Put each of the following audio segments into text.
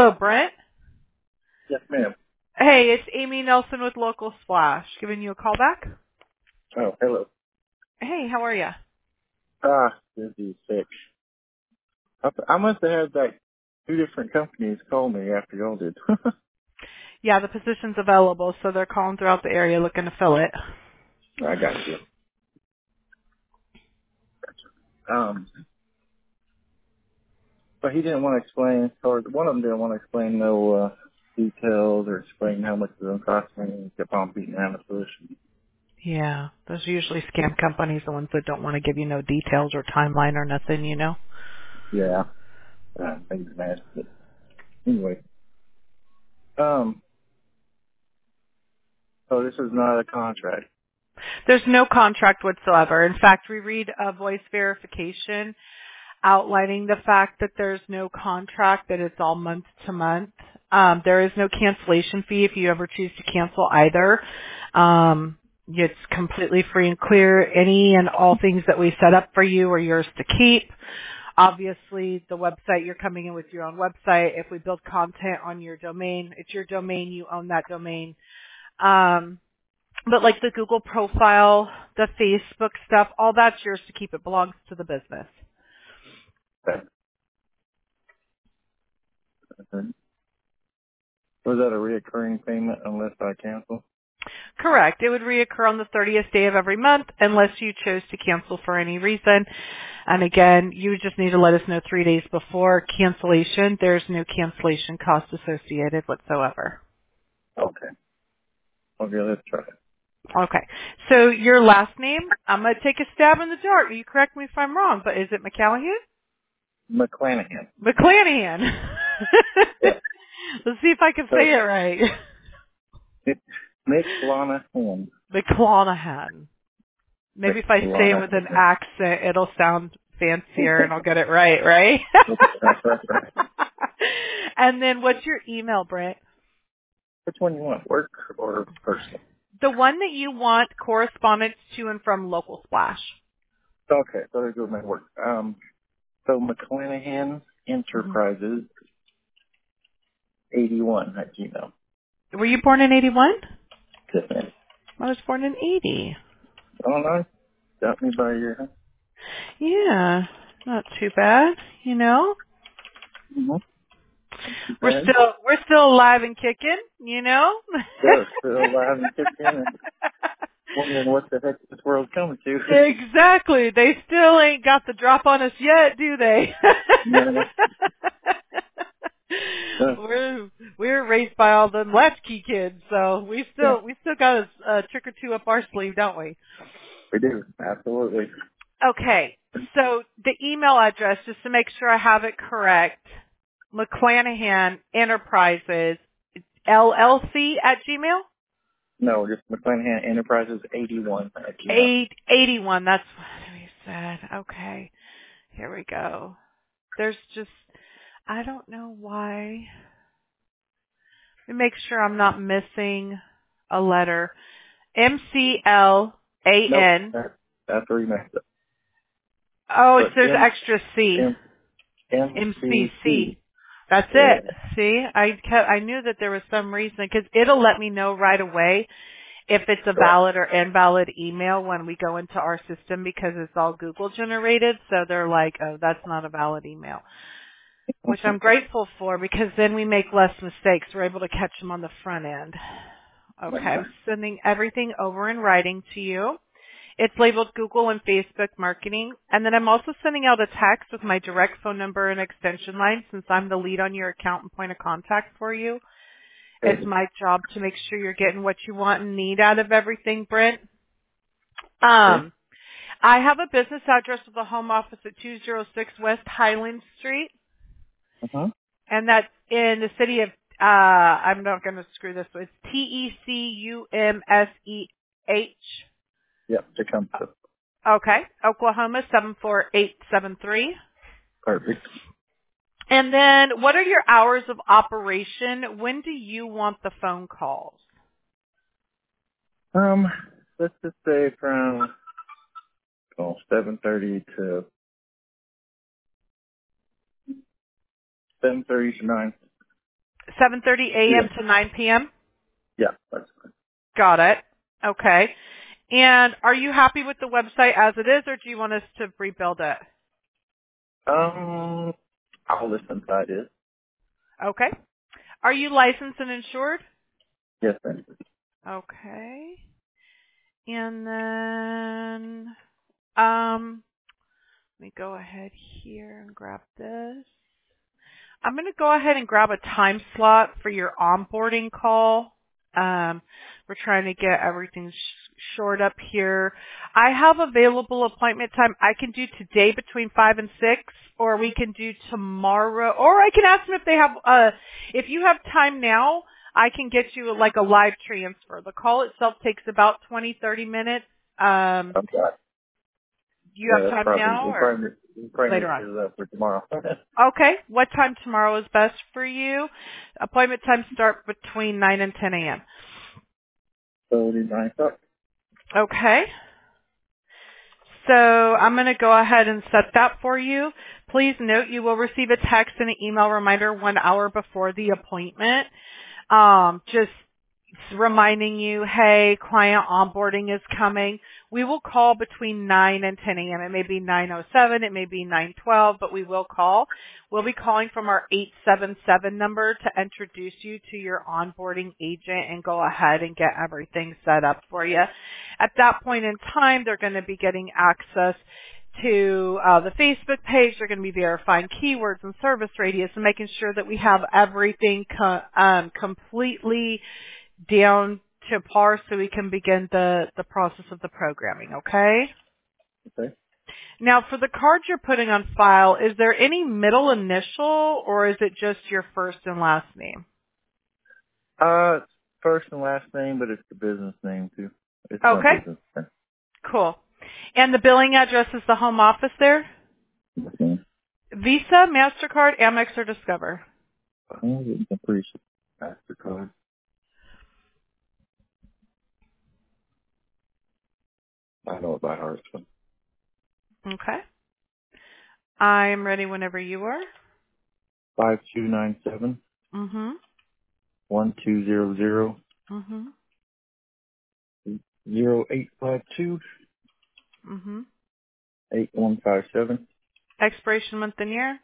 Hello, Brent. Yes, ma'am. Hey, it's Amy Nelson with Local Splash. Giving you a call back. Oh, hello. Hey, how are you? This is sick. I must have had like two different companies call me after y'all did. Yeah, the position's available, so they're calling throughout the area looking to fill it. I got you. But he didn't want to explain, or one of them didn't want to explain no details or explain how much it was going to cost me. He kept on beating around the bush. Yeah, those are usually scam companies, the ones that don't want to give you no details or timeline or nothing, you know? Yeah, made me mad. But anyway, so this is not a contract. There's no contract whatsoever. In fact, we read a voice verification outlining the fact that there's no contract, that it's all month to month. There is no cancellation fee if you ever choose to cancel either. It's completely free and clear. Any and all things that we set up for you are yours to keep. Obviously, the website, you're coming in with your own website. If we build content on your domain, it's your domain, you own that domain. But like the Google profile, the Facebook stuff, all that's yours to keep. It belongs to the business. Was that a reoccurring payment unless I cancel? Correct. It would reoccur on the 30th day of every month unless you chose to cancel for any reason. And again, you just need to let us know 3 days before cancellation. There's no cancellation cost associated whatsoever. Okay. Okay, let's try it. Okay. So your last name, I'm going to take a stab in the dark. You correct me if I'm wrong, but is it McCallaghan? McClanahan. McClanahan. Yeah. Let's see if I can So, say it right. McClanahan. McClanahan. Maybe if I say it with an McClanahan. accent, it'll sound fancier and I'll get it right, right? Right. And then what's your email, Brent? Which one you want, work or personal? The one that you want correspondence to and from Local Splash. Okay, so there's my work. So McClanahan hmm Enterprises 81 at Gmail. Were you born in 81? Yes, ma'am. I was born in 80. Oh, no. Got me by your... Yeah, not too bad, you know? Mm-hmm. Too We're bad. still we're still alive and kicking, you know? Still alive and kicking and wondering what the heck this world's coming to. Exactly. They still ain't got the drop on us yet, do they? No. we're raised by all them latchkey kids, so Yeah, we still got a trick or two up our sleeve, don't we? we do. Absolutely. Okay. So the email address, just to make sure I have it correct, McClanahan Enterprises LLC at Gmail? No, just McClanahan Enterprises 81 at Gmail. 81. That's what we said. Okay. Here we go. There's just, I don't know why. Let me make sure I'm not missing a letter. Nope. MCLAN. That's where you messed up. Oh, But there's extra C. MCC. MCC. That's Yeah. it. See, I knew that there was some reason because it'll let me know right away if it's a Right. valid or invalid email when we go into our system because it's all Google generated. So they're like, oh, that's not a valid email, which I'm grateful for because then we make less mistakes. We're able to catch them on the front end. Okay, I'm sending everything over in writing to you. It's labeled Google and Facebook marketing. And then I'm also sending out a text with my direct phone number and extension line since I'm the lead on your account and point of contact for you. It's my job to make sure you're getting what you want and need out of everything, Brent. Okay. I have a business address with a home office at 206 West Highland Street, Uh-huh. and that's in the city of, I'm not going to screw this, but it's Tecumseh. Yep, Tecumseh. Okay, Oklahoma 74873. Perfect. And then what are your hours of operation? When do you want the phone calls? Let's just say from 7:30 to 7:30 to 9. 7:30 a.m. Yeah. to 9 p.m.? Yeah, that's fine. Got it. Okay. And are you happy with the website as it is, or do you want us to rebuild it? I'll listen to it. Okay. Are you licensed and insured? Yes, ma'am. Okay. And then, let me go ahead here and grab this. I'm going to go ahead and grab a time slot for your onboarding call. We're trying to get everything short up here. I have available appointment time. I can do today between 5 and 6, or we can do tomorrow, or I can ask them if they have, if you have time now, I can get you like a live transfer. The call itself takes about 20-30 minutes. Okay. Do you Yeah, have that's time probably, now we or probably later need to on? do that for tomorrow. Okay. What time tomorrow is best for you? Appointment times start between 9 and 10 a.m. So, 9 o'clock. Okay. So I'm going to go ahead and set that for you. Please note you will receive a text and an email reminder 1 hour before the appointment. Just reminding you, hey, client onboarding is coming. We will call between 9 and 10 a.m. It may be 9:07, it may be 9:12, but we will call. We'll be calling from our 877 number to introduce you to your onboarding agent and go ahead and get everything set up for you. At that point in time, they're going to be getting access to the Facebook page. They're going to be verifying keywords and service radius and making sure that we have everything completely down to par so we can begin the process of the programming, okay? Okay. Now, for the card you're putting on file, is there any middle initial or is it just your first and last name? It's first and last name, but it's the business name too. It's my Okay, business name. cool. And the billing address is the home office there? Okay. Visa, MasterCard, Amex, or Discover? I'm pretty sure MasterCard. I know it by heart. So. Okay. I'm ready whenever you are. 5297 Mm-hmm. 1200 Mm-hmm. 0852 Mm-hmm. 8157 Expiration month and year.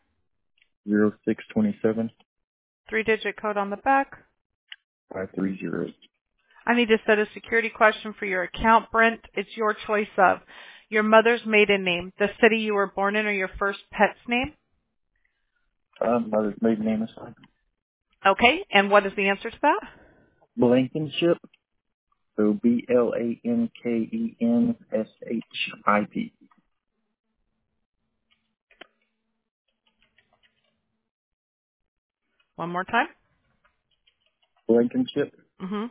0627 Three-digit code on the back. 530. I need to set a security question for your account, Brent. It's your choice of your mother's maiden name, the city you were born in, or your first pet's name. Mother's maiden name is Okay, and what is the answer to that? Blankenship. So Blankenship. One more time. Blankenship. Mm-hmm.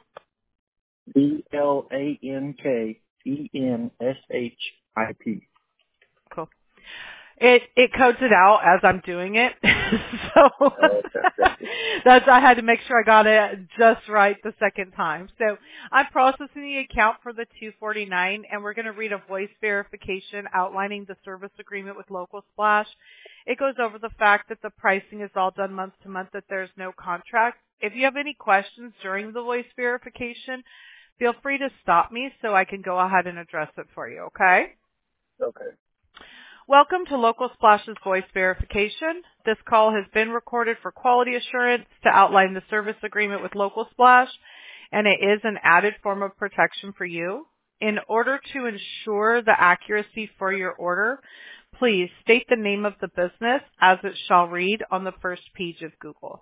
Blankenship. Cool. It codes it out as I'm doing it. So Okay, gotcha. I had to make sure I got it just right the second time. So I'm processing the account for the 249 and we're going to read a voice verification outlining the service agreement with Local Splash. It goes over the fact that the pricing is all done month to month, that there's no contract. If you have any questions during the voice verification, feel free to stop me so I can go ahead and address it for you, okay? Okay. Welcome to Local Splash's voice verification. This call has been recorded for quality assurance to outline the service agreement with Local Splash, and it is an added form of protection for you. In order to ensure the accuracy for your order, please state the name of the business as it shall read on the first page of Google.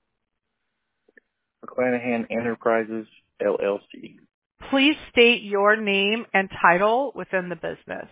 McClanahan Enterprises, LLC. Please state your name and title within the business.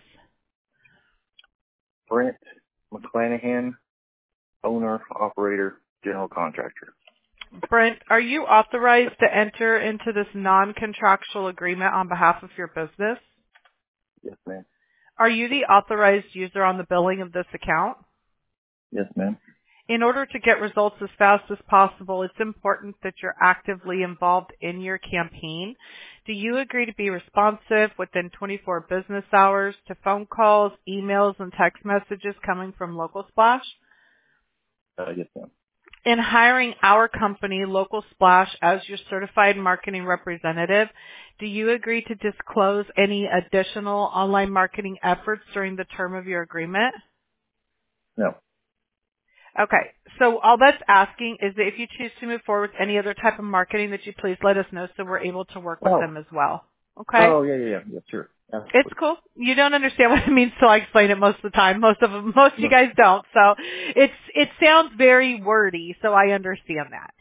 Brent McClanahan, owner, operator, general contractor. Brent, are you authorized to enter into this non-contractual agreement on behalf of your business? Yes, ma'am. Are you the authorized user on the billing of this account? Yes, ma'am. In order to get results as fast as possible, it's important that you're actively involved in your campaign. Do you agree to be responsive within 24 business hours to phone calls, emails, and text messages coming from Local Splash? Yes, ma'am. In hiring our company, Local Splash, as your certified marketing representative, do you agree to disclose any additional online marketing efforts during the term of your agreement? No. Okay, so all that's asking is that if you choose to move forward with any other type of marketing, that you please let us know so we're able to work with them as well. Okay? Oh, yeah, sure. Absolutely. It's cool. You don't understand what it means till I explain it most of the time. Most of you guys don't. So it sounds very wordy, so I understand that.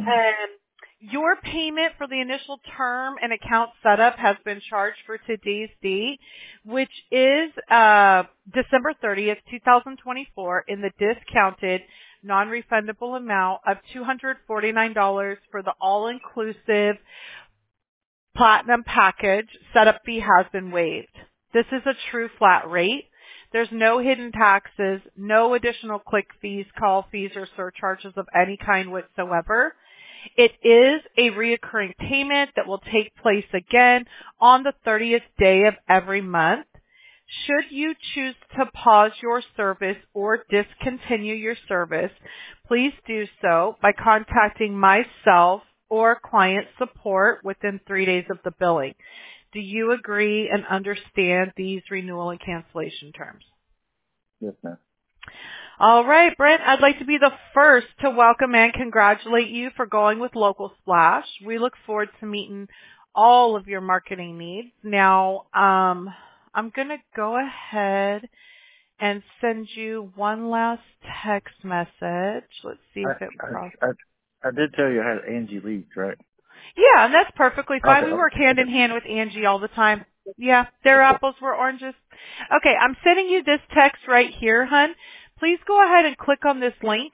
Your payment for the initial term and account setup has been charged for today's date, which is December 30th, 2024, in the discounted non-refundable amount of $249 for the all-inclusive Platinum package. Setup fee has been waived. This is a true flat rate. There's no hidden taxes, no additional click fees, call fees, or surcharges of any kind whatsoever. It is a reoccurring payment that will take place again on the 30th day of every month. Should you choose to pause your service or discontinue your service, please do so by contacting myself or client support within 3 days of the billing. Do you agree and understand these renewal and cancellation terms? Yes, ma'am. All right, Brent, I'd like to be the first to welcome and congratulate you for going with Local Splash. We look forward to meeting all of your marketing needs. Now, I'm going to go ahead and send you one last text message. Let's see if it processes. I did tell you I had Angie Leeds, right? Yeah, and that's perfectly fine. Okay. We work hand in hand with Angie all the time. Yeah, their apples were oranges. Okay, I'm sending you this text right here, hun. Please go ahead and click on this link.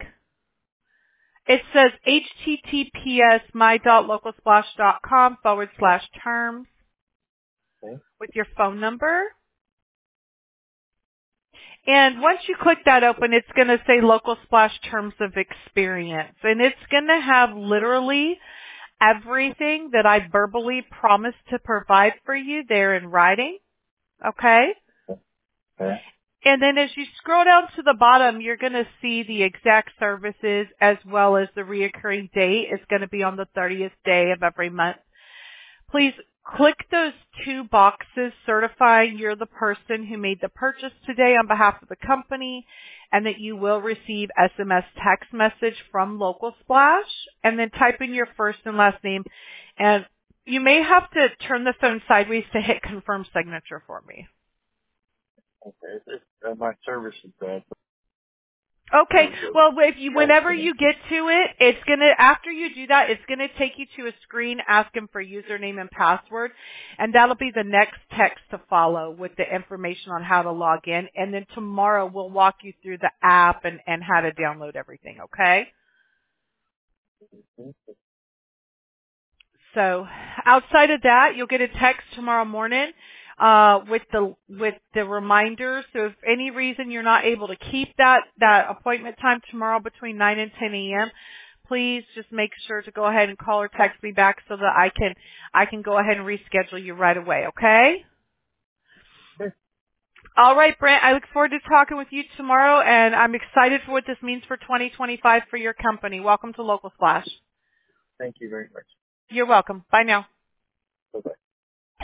It says https my.localsplash.com/terms with your phone number. And once you click that open, it's going to say Local Splash Terms of Experience. And it's going to have literally everything that I verbally promised to provide for you there in writing. Okay? Okay. And then as you scroll down to the bottom, you're going to see the exact services as well as the reoccurring date is going to be on the 30th day of every month. Please click those two boxes certifying you're the person who made the purchase today on behalf of the company and that you will receive SMS text message from Local Splash, and then type in your first and last name. And you may have to turn the phone sideways to hit confirm signature for me. Okay. My service is bad. Okay. Well, whenever you get to it, it's gonna, after you do that, it's gonna take you to a screen asking for username and password, and that'll be the next text to follow with the information on how to log in. And then tomorrow we'll walk you through the app and how to download everything. Okay. So outside of that, you'll get a text tomorrow morning with the reminders. So if any reason you're not able to keep that appointment time tomorrow between 9 and 10 a.m., please just make sure to go ahead and call or text me back so that I can go ahead and reschedule you right away. Okay? Okay. All right, Brent. I look forward to talking with you tomorrow, and I'm excited for what this means for 2025 for your company. Welcome to Local Splash. Thank you very much. You're welcome. Bye now. Bye-bye.